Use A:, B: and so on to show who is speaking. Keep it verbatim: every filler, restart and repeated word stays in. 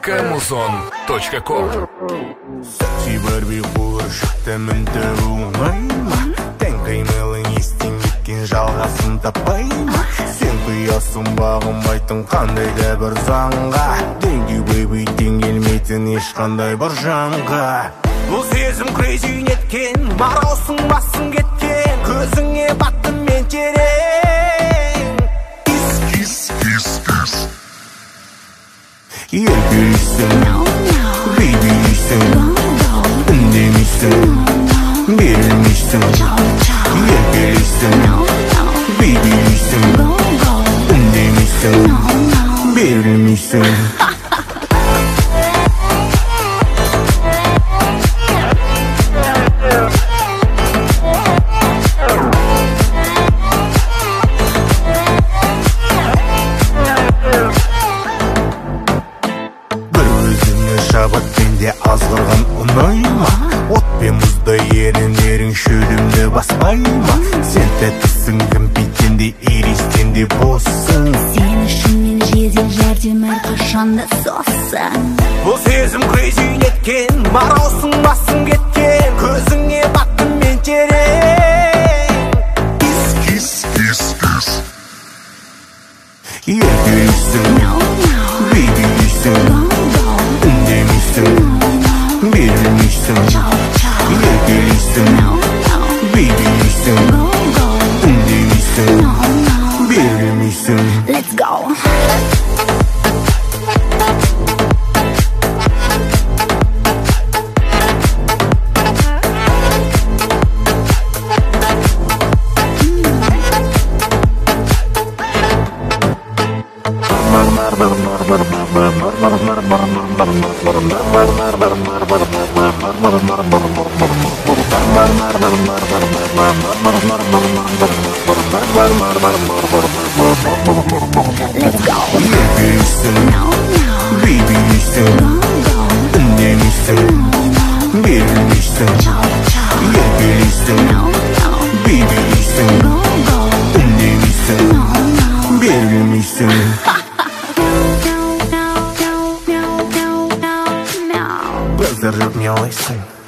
A: макамузон точка ком.
B: Себер би қуыршықты мінті оңайма, тән қимылың естен кеткен жалғасын таппайма. Сен құясың бағынбайтын қандай да бір заңға, теңдей бейбей теңелмейтін ешқандай бір жанға. Бұл сезім крейзи неткен, мараусың басың кеткен, көзіңе баттым мен терең. Кис, кис, кис еркелейсің, бейбейсің, үндемейсің, берілмейсің. Еркелейсің, бейбейсің, үндемейсің, берілмейсің. Шабат пенде азғырған ұнайма, от пен мұздай еріндерің шөлімді баспайма. Сен тәттісің кімпейтенде, ерестенде боссың.
C: Сен үшін мен жедел жәрдем әрқашанда соқсың.
B: Бұл сезім крейзи неткен, мараусың басың кеткен, көзіңе баттым мен терең. Кис, кис, кис, кис еркелейсің, бейбейсің, үндемейсің, берілмейсің. Еркелейсің, бейбейсің, үндемейсің, берілмейсің.
C: Let's go. Let's go.
B: Еркелейсің, бейбейсің, үндемейсің, берілмейсің. Еркелейсің, бейбейсің, үндемейсің, берілмейсің. Қазір жоқ не ойлайсың?